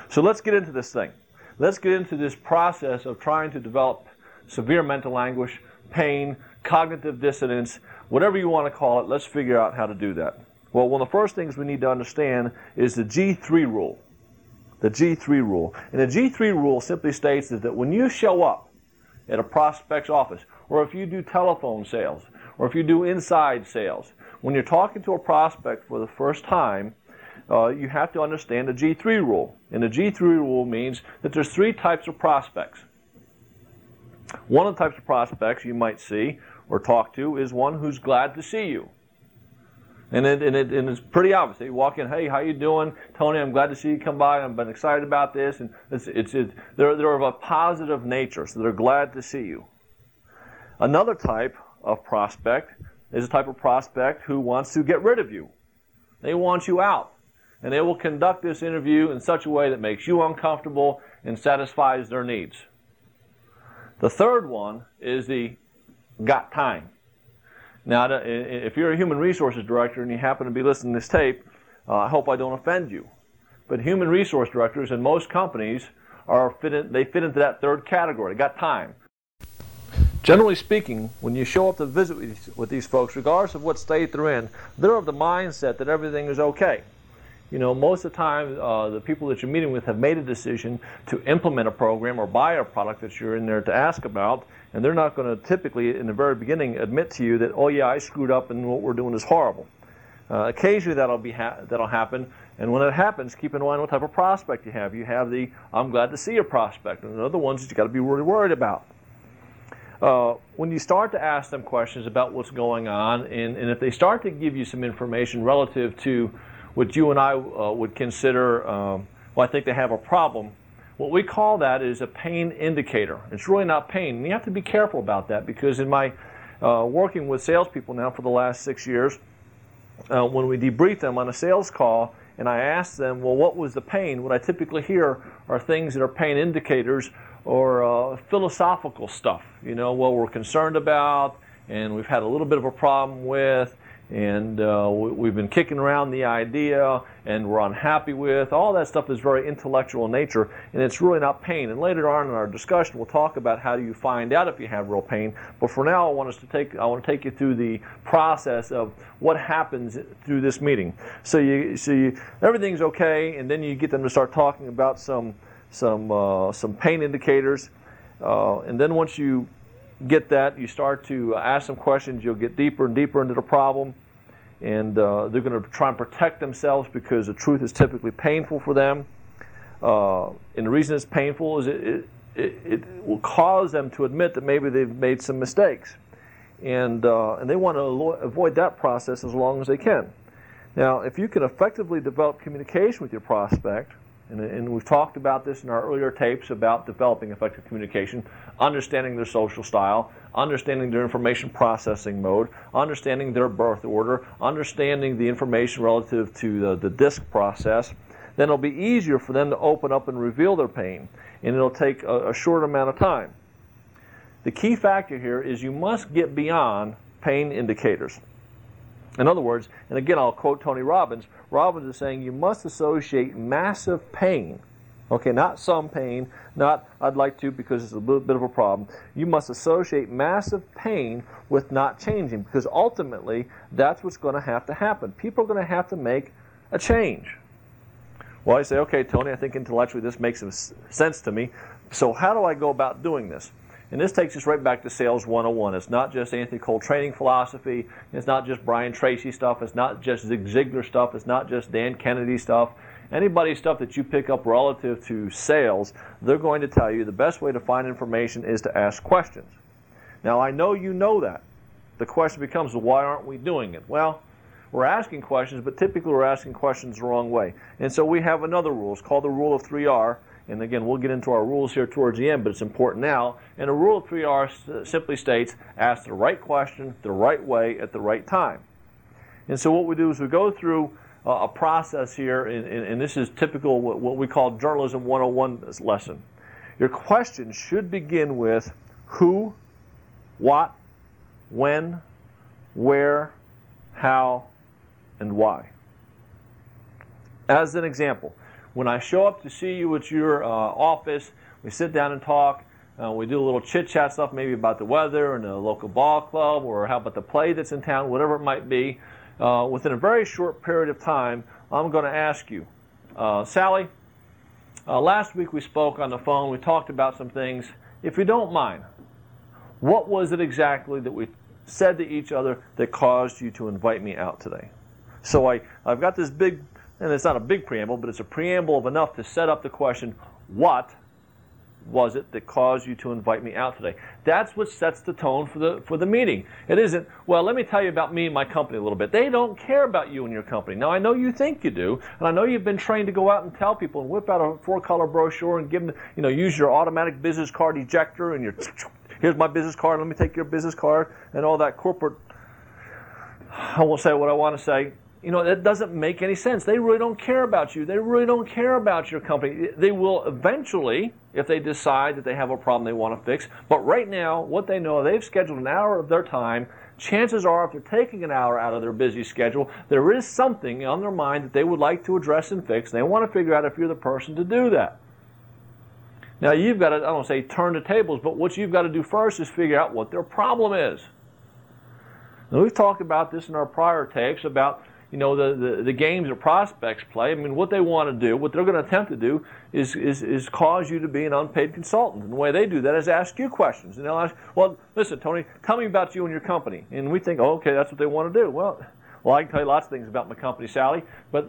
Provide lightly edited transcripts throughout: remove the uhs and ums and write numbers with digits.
So let's get into this thing. Let's get into this process of trying to develop severe mental anguish, pain, cognitive dissonance, whatever you want to call it. Let's figure out how to do that. Well, one of the first things we need to understand is the G3 rule. The G3 rule. And the G3 rule simply states that when you show up at a prospect's office, or if you do telephone sales, or if you do inside sales, when you're talking to a prospect for the first time, you have to understand the G3 rule. And the G3 rule means that there's three types of prospects. One of the types of prospects you might see or talk to is one who's glad to see you. And it's pretty obvious. You walk in, hey, how you doing? Tony, I'm glad to see you come by. I've been excited about this. And they're of a positive nature, so they're glad to see you. Another type of prospect is a type of prospect who wants to get rid of you. They want you out. And they will conduct this interview in such a way that makes you uncomfortable and satisfies their needs. The third one is the got time. Now, if you're a human resources director and you happen to be listening to this tape, I hope I don't offend you. But human resource directors in most companies fit into that third category. They got time. Generally speaking, when you show up to visit with these folks, regardless of what state they're in, they're of the mindset that everything is okay. You know, most of the time, the people that you're meeting with have made a decision to implement a program or buy a product that you're in there to ask about, and they're not going to typically, in the very beginning, admit to you that, oh yeah, I screwed up and what we're doing is horrible. Occasionally that'll happen, and when it happens, keep in mind what type of prospect you have. You have the I'm glad to see you prospect, and they're the ones that you got to be really worried about. When you start to ask them questions about what's going on, and if they start to give you some information relative to what you and I would consider, well, I think they have a problem. What we call that is a pain indicator. It's really not pain. And you have to be careful about that because in my working with salespeople now for the last 6 years, when we debrief them on a sales call and I ask them, well, what was the pain? What I typically hear are things that are pain indicators or philosophical stuff. You know, well, we're concerned about and we've had a little bit of a problem with, and we've been kicking around the idea, and we're unhappy with. All that stuff is very intellectual in nature, and it's really not pain. And later on in our discussion, we'll talk about how do you find out if you have real pain. But for now, I want to take you through the process of what happens through this meeting. So everything's okay, and then you get them to start talking about some pain indicators, and then once you get that, you start to ask some questions. You'll get deeper and deeper into the problem, and they're going to try and protect themselves because the truth is typically painful for them. And the reason it's painful is it will cause them to admit that maybe they've made some mistakes, and they want to avoid that process as long as they can. Now, if you can effectively develop communication with your prospect, and we've talked about this in our earlier tapes about developing effective communication, understanding their social style, understanding their information processing mode, understanding their birth order, understanding the information relative to the DISC process, then it'll be easier for them to open up and reveal their pain, and it'll take a short amount of time. The key factor here is you must get beyond pain indicators. In other words, and again I'll quote Tony Robbins, Robbins is saying you must associate massive pain, okay, not some pain, not I'd like to because it's a little bit of a problem. You must associate massive pain with not changing, because ultimately that's what's going to have to happen. People are going to have to make a change. Well, I say, okay, Tony, I think intellectually this makes sense to me, so how do I go about doing this? And this takes us right back to Sales 101. It's not just Anthony Cole training philosophy. It's not just Brian Tracy stuff. It's not just Zig Ziglar stuff. It's not just Dan Kennedy stuff. Anybody's stuff that you pick up relative to sales, they're going to tell you the best way to find information is to ask questions. Now, I know you know that. The question becomes, why aren't we doing it? Well, we're asking questions, but typically we're asking questions the wrong way. And so we have another rule. It's called the Rule of 3R. And again, we'll get into our rules here towards the end, but it's important now. And the Rule of 3R simply states, ask the right question the right way at the right time. And so what we do is we go through a process here, and this is typical what we call Journalism 101 lesson. Your question should begin with who, what, when, where, how, and why. As an example, when I show up to see you at your office, we sit down and talk. We do a little chit-chat stuff, maybe about the weather and the local ball club, or how about the play that's in town, whatever it might be. Within a very short period of time, I'm going to ask you, Sally, last week we spoke on the phone. We talked about some things. If you don't mind, what was it exactly that we said to each other that caused you to invite me out today? So I've got this big, and it's not a big preamble, but it's a preamble of enough to set up the question, what was it that caused you to invite me out today? That's what sets the tone for the meeting. It isn't, well, let me tell you about me and my company a little bit. They don't care about you and your company. Now, I know you think you do, and I know you've been trained to go out and tell people and whip out a 4-color brochure and give them, use your automatic business card ejector and your, here's my business card, let me take your business card, and all that corporate, I won't say what I want to say. It doesn't make any sense. They really don't care about you. They really don't care about your company. They will eventually, if they decide that they have a problem they want to fix. But right now, what they know, they've scheduled an hour of their time. Chances are, if they're taking an hour out of their busy schedule, there is something on their mind that they would like to address and fix. And they want to figure out if you're the person to do that. Now, you've got to, I don't want to say turn the tables, but what you've got to do first is figure out what their problem is. Now, we've talked about this in our prior tapes about the games that prospects play. I mean, what they want to do, what they're going to attempt to do is cause you to be an unpaid consultant. And the way they do that is ask you questions. And they'll ask, well, listen, Tony, tell me about you and your company. And we think, oh, okay, that's what they want to do. Well, I can tell you lots of things about my company, Sally, but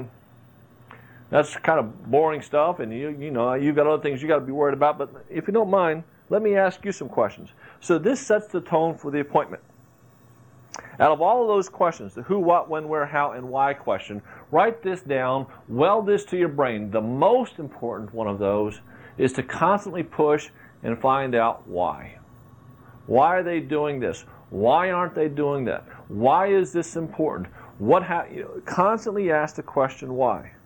that's kind of boring stuff, and you've got other things you got to be worried about. But if you don't mind, let me ask you some questions. So this sets the tone for the appointment. Out of all of those questions, the who, what, when, where, how, and why question, write this down, weld this to your brain. The most important one of those is to constantly push and find out why. Why are they doing this? Why aren't they doing that? Why is this important? Constantly ask the question why.